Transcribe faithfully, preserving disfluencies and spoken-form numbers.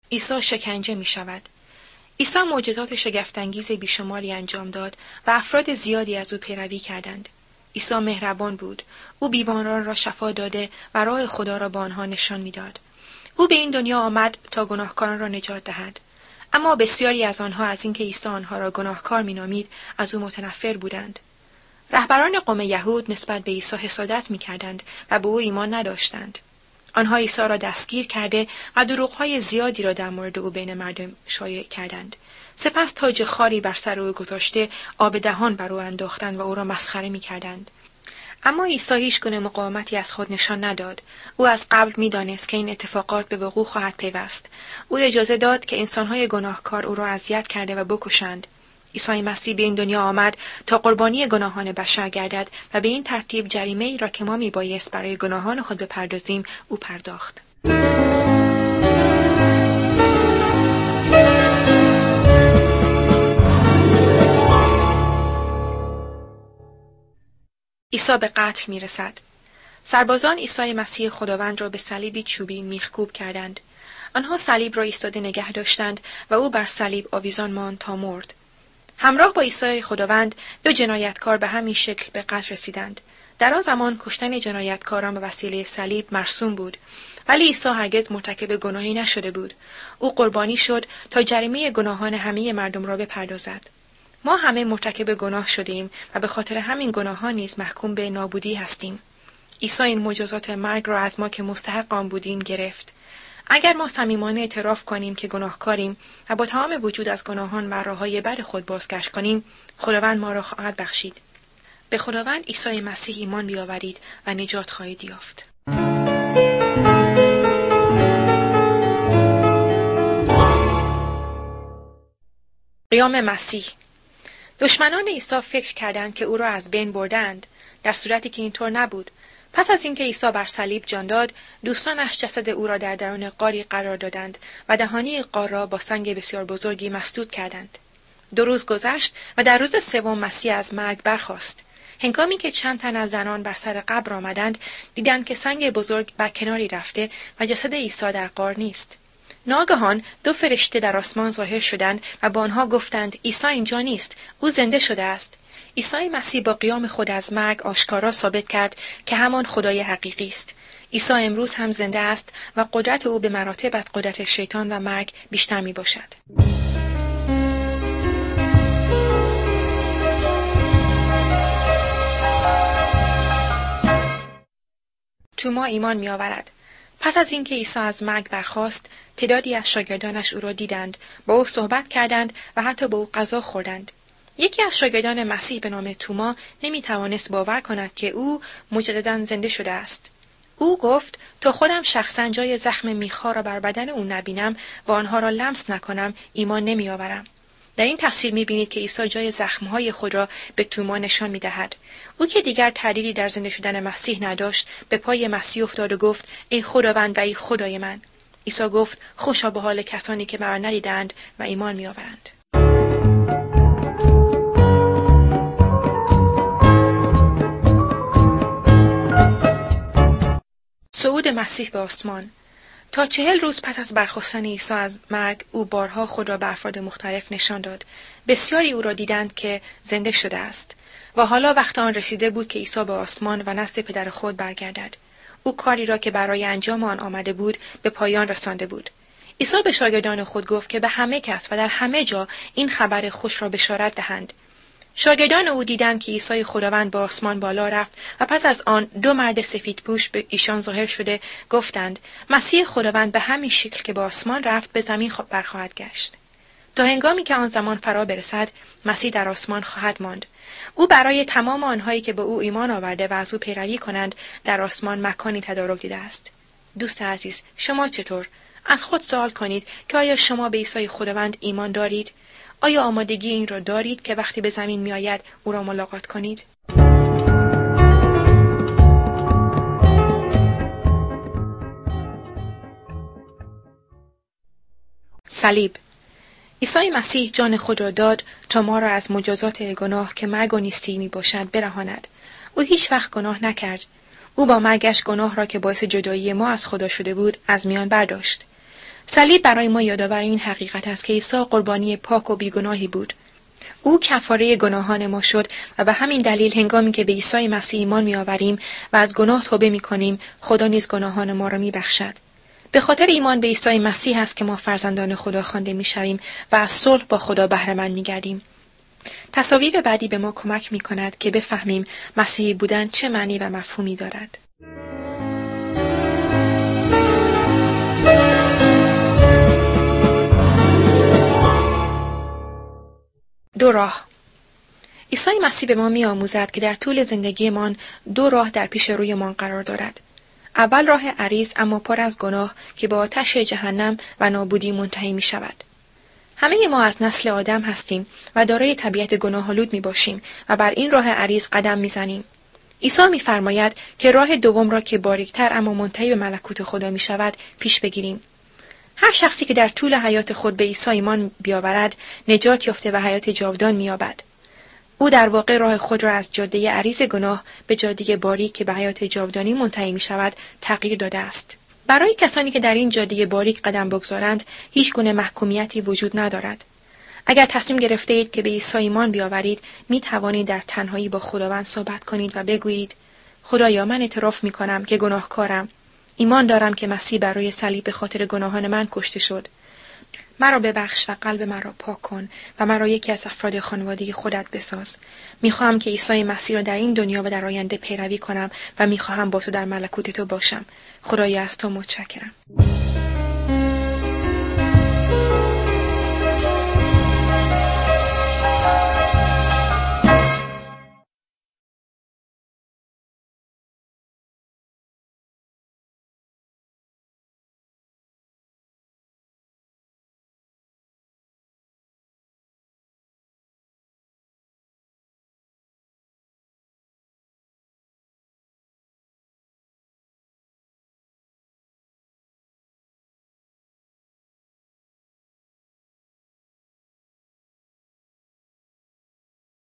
عیسی شکنجه می شود. عیسی معجزات شگفت‌انگیز بیشماری انجام داد و افراد زیادی از او پیروی کردند. عیسی مهربان بود. او بیماران را شفا داده و راه خدا را به آنها نشان می‌داد. او به این دنیا آمد تا گناهکاران را نجات دهد. اما بسیاری از آنها از اینکه عیسی آنها را گناهکار می‌نامید، از او متنفر بودند. رهبران قوم یهود نسبت به عیسی حسادت می‌کردند و به او ایمان نداشتند. آنها عیسی را دستگیر کرده و دروغ‌های زیادی را در مورد او بین مردم شایع کردند. سپس تاج خاری بر سر او گذاشته آب دهان بر او انداختند و او را مسخره می‌کردند. اما عیسی هیچ گونه مقاومتی از خود نشان نداد. او از قبل می‌دانست که این اتفاقات به وقوع خواهد پیوست. او اجازه داد که انسان‌های گناهکار او را اذیت کرده و بکشند. عیسی مسیح به این دنیا آمد تا قربانی گناهان بشر گردد و به این ترتیب جریمه ای را که ما میبایست برای گناهان خود بپردازیم او پرداخت. عیسی به قتل میرسد. سربازان عیسی مسیح خداوند را به صلیبی چوبی میخکوب کردند. آنها صلیب را ایستاده نگه داشتند و او بر صلیب آویزان ماند تا مرد. همراه با عیسی خداوند دو جنایتکار به همین شکل به قتل رسیدند. در آن زمان کشتن جنایتکاران به وسیله صلیب مرسوم بود، ولی عیسی هرگز مرتکب گناهی نشده بود. او قربانی شد تا جریمه گناهان همه مردم را بپردازد. ما همه مرتکب گناه شدیم و به خاطر همین گناهان نیز محکوم به نابودی هستیم. عیسی این معجزات مرگ را از ما که مستحق آن بودیم گرفت. اگر ما صمیمانه اعتراف کنیم که گناهکاریم و با تمام وجود از گناهان و راههای بد خود بازگشت کنیم، خداوند ما را خواهد بخشید. به خداوند عیسی مسیح ایمان بیاورید و نجات خواهید یافت. قیام مسیح. دشمنان عیسی فکر کردند که او را از بین بردند، در صورتی که اینطور نبود. پس از اینکه عیسی بر صلیب جان داد، دوستانش جسد او را در درون غاری قرار دادند و دهانی غار را با سنگ بسیار بزرگی مسدود کردند. دو روز گذشت و در روز سوم مسیح از مرگ برخاست. هنگامی که چند تن از زنان بر سر قبر آمدند، دیدند که سنگ بزرگ بر کناری رفته و جسد عیسی در غار نیست. ناگهان دو فرشته در آسمان ظاهر شدند و با آنها گفتند عیسی اینجا نیست، او زنده شده است. عیسی مسیح با قیام خود از مرگ آشکارا ثابت کرد که همان خدای حقیقی است. عیسی امروز هم زنده است و قدرت او به مراتب از قدرت شیطان و مرگ بیشتر می باشد. توما ایمان می آورد. پس از اینکه عیسی از مرگ برخاست، تعدادی از شاگردانش او را دیدند، با او صحبت کردند و حتی با او غذا خوردند. یکی از شاگردان مسیح به نام توما نمی توانست باور کند که او مجدداً زنده شده است. او گفت تا خودم شخصاً جای زخم میخا را بر بدن او نبینم و آنها را لمس نکنم ایمان نمی آورم. در این تصویر می بینید که عیسی جای زخمهای خود را به توما نشان می دهد. او که دیگر تردیدی در زنده شدن مسیح نداشت، به پای مسیح افتاد و گفت ای خداوند و ای خدای من. عیسی گفت خوشا به حال کسانی که مرا ندیدند و ایمان می آورند. صعود مسیح به آسمان. تا چهل روز پس از برخاستن عیسی از مرگ، او بارها خود را به افراد مختلف نشان داد. بسیاری او را دیدند که زنده شده است و حالا وقت آن رسیده بود که عیسی به آسمان و نزد پدر خود برگردد. او کاری را که برای انجام آن آمده بود به پایان رسانده بود. عیسی به شاگردان خود گفت که به همه کس و در همه جا این خبر خوش را بشارت دهند. شاگردان او دیدند که عیسی خداوند به آسمان بالا رفت و پس از آن دو مرد سفیدپوش به ایشان ظاهر شده گفتند مسیح خداوند به همین شکل که به آسمان رفت به زمین برخواهد گشت. تا هنگامی که آن زمان فرا برسد مسیح در آسمان خواهد ماند. او برای تمام آنهایی که به او ایمان آورده و از او پیروی کنند در آسمان مکانی تدارک دیده است. دوست عزیز، شما چطور؟ از خود سوال کنید که آیا شما به عیسی خداوند ایمان دارید؟ آیا آمادگی این را دارید که وقتی به زمین می آید او را ملاقات کنید؟ صلیب. عیسی مسیح جان خود را داد تا ما را از مجازات گناه که مرگ و نیستی می باشد برهاند. او هیچ وقت گناه نکرد. او با مرگش گناه را که باعث جدایی ما از خدا شده بود از میان برداشت. صلیب برای ما یادآور این حقیقت است که عیسی قربانی پاک و بیگناهی بود. او کفاره گناهان ما شد و به همین دلیل هنگامی که به عیسی مسیح ایمان می‌آوریم و از گناه توبه می‌کنیم، خدا نیز گناهان ما را می‌بخشد. به خاطر ایمان به عیسی مسیح است که ما فرزندان خدا خوانده می‌شویم و از صلح با خدا بهره مند می‌گردیم. تصاویر بعدی به ما کمک می‌کند که بفهمیم مسیحی بودن چه معنی و مفهومی دارد. دو راه. عیسی مسیح به ما می‌آموزد که در طول زندگیمان دو راه در پیش رویمان قرار دارد. اول راه عریض اما پر از گناه که به آتش جهنم و نابودی منتهی می‌شود. همه ما از نسل آدم هستیم و دارای طبیعت گناه‌آلود می‌باشیم و بر این راه عریض قدم می‌زنیم. عیسی می‌فرماید که راه دوم را که باریک‌تر اما منتهی به ملکوت خدا می‌شود پیش بگیریم. هر شخصی که در طول حیات خود به عیسی ایمان بیاورد، نجات یافته و حیات جاودان می‌یابد. او در واقع راه خود را از جاده عریض گناه به جاده باریک که به حیات جاودانی منتهی می‌شود تغییر داده است. برای کسانی که در این جاده باریک قدم بگذارند، هیچ گونه محکومیتی وجود ندارد. اگر تصمیم گرفته اید که به عیسی ایمان بیاورید، می توانید در تنهایی با خداوند صحبت کنید و بگویید: خدایا، من اعتراف می کنم که گناهکارم. ایمان دارم که مسیح بر روی صلیب به خاطر گناهان من کشته شد. مرا ببخش و قلب مرا پاک کن و مرا یکی از افراد خانواده خودت بساز. میخواهم که عیسی مسیح را در این دنیا و در آینده پیروی کنم و میخواهم با تو در ملکوت تو باشم. خدایا، از تو متشکرم.